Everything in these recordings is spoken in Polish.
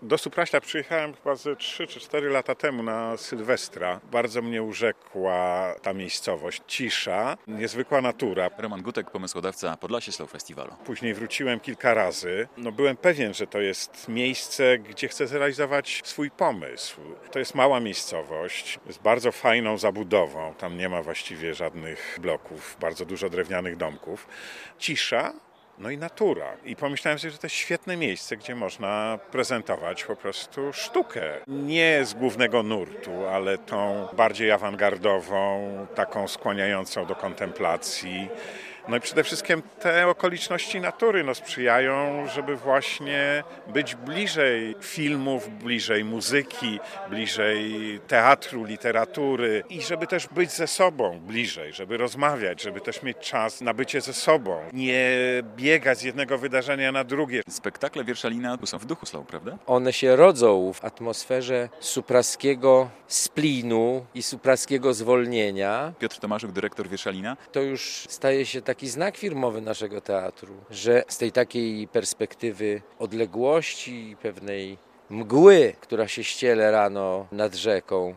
Do Supraśla przyjechałem chyba ze 3 czy 4 lata temu na Sylwestra. Bardzo mnie urzekła ta miejscowość. Cisza, niezwykła natura. Roman Gutek, pomysłodawca Podlasie Slow Festiwalu. Później wróciłem kilka razy. Byłem pewien, że to jest miejsce, gdzie chcę zrealizować swój pomysł. To jest mała miejscowość z bardzo fajną zabudową. Tam nie ma właściwie żadnych bloków, bardzo dużo drewnianych domków. Cisza. I natura. I pomyślałem sobie, że to jest świetne miejsce, gdzie można prezentować po prostu sztukę. Nie z głównego nurtu, ale tą bardziej awangardową, taką skłaniającą do kontemplacji. I przede wszystkim te okoliczności natury sprzyjają, żeby właśnie być bliżej filmów, bliżej muzyki, bliżej teatru, literatury i żeby też być ze sobą bliżej, żeby rozmawiać, żeby też mieć czas na bycie ze sobą. Nie biegać z jednego wydarzenia na drugie. Spektakle Wierszalina są w duchu slow, prawda? One się rodzą w atmosferze supraskiego splinu i supraskiego zwolnienia. Piotr Tomaszuk, dyrektor Wierszalina. To już staje się taki znak firmowy naszego teatru, że z tej takiej perspektywy odległości i pewnej mgły, która się ściele rano nad rzeką,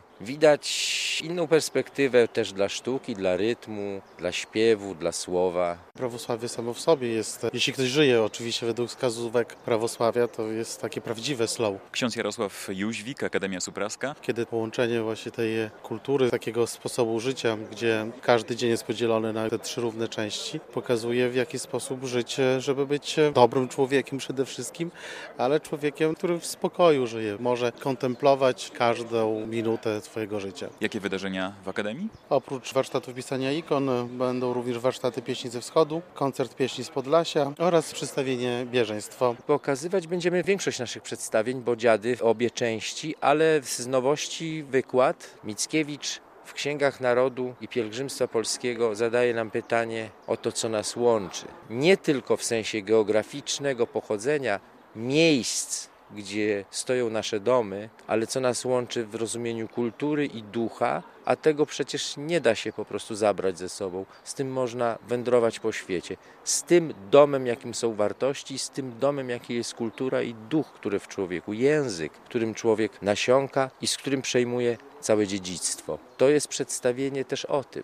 widać inną perspektywę też dla sztuki, dla rytmu, dla śpiewu, dla słowa. Prawosławie samo w sobie jest, jeśli ktoś żyje oczywiście według wskazówek prawosławia, to jest takie prawdziwe slow. Ksiądz Jarosław Jóźwik, Akademia Supraska. Kiedy połączenie właśnie tej kultury, takiego sposobu życia, gdzie każdy dzień jest podzielony na te 3 równe części, pokazuje w jaki sposób żyć, żeby być dobrym człowiekiem przede wszystkim, ale człowiekiem, który w spokoju żyje, może kontemplować każdą minutę swojego życia. Jakie wydarzenia w Akademii? Oprócz warsztatów pisania ikon będą również warsztaty pieśni ze wschodu, koncert pieśni z Podlasia oraz przedstawienie Bieżeństwo. Pokazywać będziemy większość naszych przedstawień, bo dziady w obie części, ale z nowości wykład Mickiewicz w Księgach Narodu i Pielgrzymstwa Polskiego zadaje nam pytanie o to, co nas łączy. Nie tylko w sensie geograficznego pochodzenia miejsc, gdzie stoją nasze domy, ale co nas łączy w rozumieniu kultury i ducha, a tego przecież nie da się po prostu zabrać ze sobą. Z tym można wędrować po świecie. Z tym domem, jakim są wartości, z tym domem, jaki jest kultura i duch, który w człowieku, język, którym człowiek nasiąka i z którym przejmuje całe dziedzictwo. To jest przedstawienie też o tym,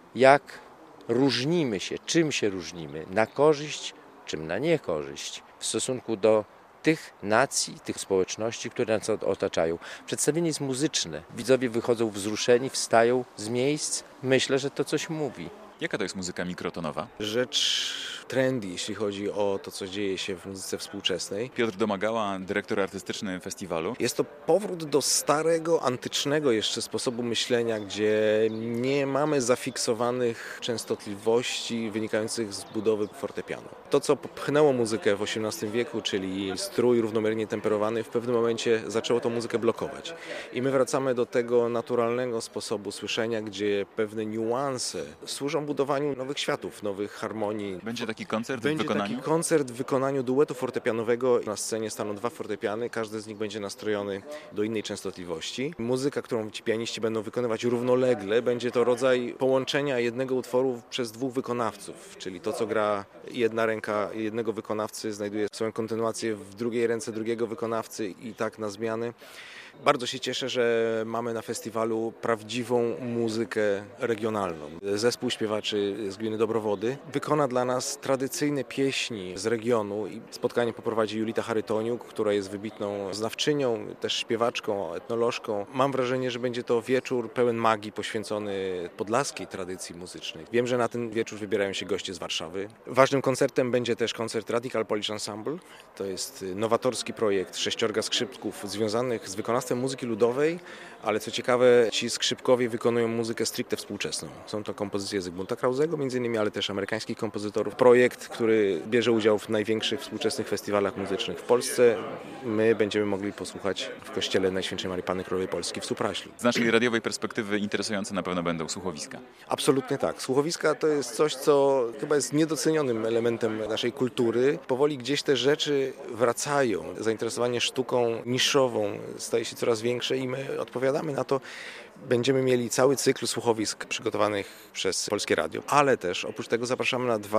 jak różnimy się, czym się różnimy, na korzyść, czym na niekorzyść w stosunku do tych nacji, tych społeczności, które nas otaczają. Przedstawienie jest muzyczne. Widzowie wychodzą wzruszeni, wstają z miejsc. Myślę, że to coś mówi. Jaka to jest muzyka mikrotonowa? Rzecz trendy, jeśli chodzi o to, co dzieje się w muzyce współczesnej. Piotr Domagała, dyrektor artystyczny festiwalu. Jest to powrót do starego, antycznego jeszcze sposobu myślenia, gdzie nie mamy zafiksowanych częstotliwości wynikających z budowy fortepianu. To, co popchnęło muzykę w XVIII wieku, czyli strój równomiernie temperowany, w pewnym momencie zaczęło tą muzykę blokować. I my wracamy do tego naturalnego sposobu słyszenia, gdzie pewne niuanse służą budowaniu nowych światów, nowych harmonii. Będzie taki koncert w Będzie wykonaniu? taki koncert w wykonaniu duetu fortepianowego. Na scenie staną 2 fortepiany, każdy z nich będzie nastrojony do innej częstotliwości. Muzyka, którą ci pianiści będą wykonywać równolegle, będzie to rodzaj połączenia jednego utworu przez 2 wykonawców, czyli to, co gra jedna ręka jednego wykonawcy, znajduje swoją kontynuację w drugiej ręce drugiego wykonawcy i tak na zmiany. Bardzo się cieszę, że mamy na festiwalu prawdziwą muzykę regionalną. Zespół śpiewaczy z gminy Dobrowody wykona dla nas tradycyjne pieśni z regionu i spotkanie poprowadzi Julita Charytoniuk, która jest wybitną znawczynią, też śpiewaczką, etnolożką. Mam wrażenie, że będzie to wieczór pełen magii poświęcony podlaskiej tradycji muzycznej. Wiem, że na ten wieczór wybierają się goście z Warszawy. Ważnym koncertem będzie też koncert Radical Polish Ensemble. To jest nowatorski projekt 6 skrzypków związanych z wykonawstwem muzyki ludowej, ale co ciekawe, ci skrzypkowie wykonują muzykę stricte współczesną. Są to kompozycje Zygmunta Krauzego między innymi, ale też amerykańskich kompozytorów. Projekt, który bierze udział w największych współczesnych festiwalach muzycznych w Polsce. My będziemy mogli posłuchać w kościele Najświętszej Marii Panny Królowej Polski w Supraślu. Z naszej radiowej perspektywy interesujące na pewno będą słuchowiska. Absolutnie tak. Słuchowiska to jest coś, co chyba jest niedocenionym elementem naszej kultury. Powoli gdzieś te rzeczy wracają. Zainteresowanie sztuką niszową staje się coraz większe i my odpowiadamy na to. Będziemy mieli cały cykl słuchowisk przygotowanych przez Polskie Radio, ale też oprócz tego zapraszamy na 2 wieczory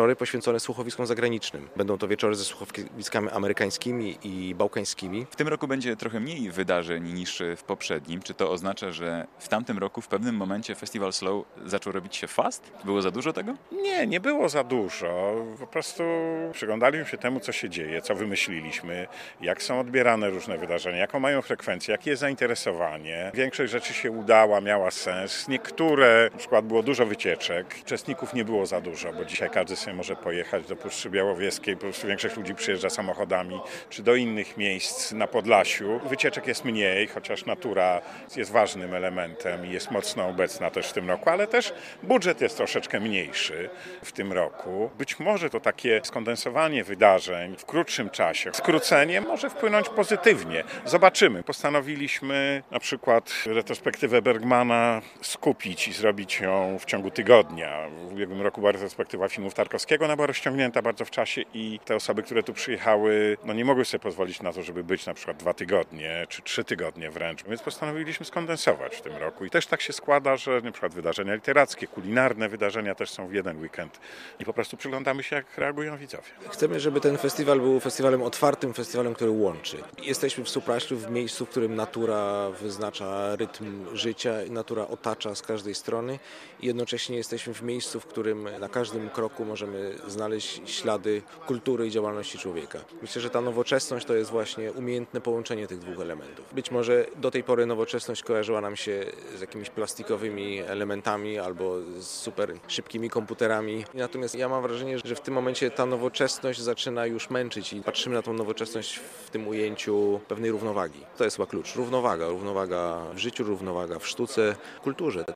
wieczory poświęcone słuchowiskom zagranicznym. Będą to wieczory ze słuchowiskami amerykańskimi i bałkańskimi. W tym roku będzie trochę mniej wydarzeń niż w poprzednim. Czy to oznacza, że w tamtym roku w pewnym momencie Festiwal Slow zaczął robić się fast? Było za dużo tego? Nie było za dużo. Po prostu przyglądaliśmy się temu, co się dzieje, co wymyśliliśmy, jak są odbierane różne wydarzenia, jaką mają frekwencję, jakie jest zainteresowanie. Większość rzeczy się udała, miała sens. Niektóre, na przykład było dużo wycieczek. Uczestników nie było za dużo, bo dzisiaj każdy sobie może pojechać do Puszczy Białowieskiej, po prostu większość ludzi przyjeżdża samochodami, czy do innych miejsc na Podlasiu. Wycieczek jest mniej, chociaż natura jest ważnym elementem i jest mocno obecna też w tym roku, ale też budżet jest troszeczkę mniejszy w tym roku. Być może to takie skondensowanie wydarzeń w krótszym czasie, skrócenie może wpłynąć pozytywnie. Zobaczymy. Postanowiliśmy na przykład retrospektywę Bergmana skupić i zrobić ją w ciągu tygodnia. W ubiegłym roku była retrospektywa filmów Tarkowskiego, ona była rozciągnięta bardzo w czasie i te osoby, które tu przyjechały, nie mogły sobie pozwolić na to, żeby być na przykład 2 tygodnie czy 3 tygodnie wręcz. Więc postanowiliśmy skondensować w tym roku. I też tak się składa, że na przykład wydarzenia literackie, kulinarne wydarzenia też są w jeden weekend. I po prostu przyglądamy się, jak reagują widzowie. Chcemy, żeby ten festiwal był festiwalem otwartym, festiwalem, który łączy. Jesteśmy w Supraślu, w miejscu, w którym natura wyznacza rytm życia i natura otacza z każdej strony. I jednocześnie jesteśmy w miejscu, w którym na każdym kroku możemy znaleźć ślady kultury i działalności człowieka. Myślę, że ta nowoczesność to jest właśnie umiejętne połączenie tych dwóch elementów. Być może do tej pory nowoczesność kojarzyła nam się z jakimiś plastikowymi elementami albo z super szybkimi komputerami. Natomiast ja mam wrażenie, że w tym momencie ta nowoczesność zaczyna już męczyć i patrzymy na tą nowoczesność w tym ujęciu pewnej równowagi. To jest chyba klucz. Równowaga w życiu, równowaga w sztuce, kulturze.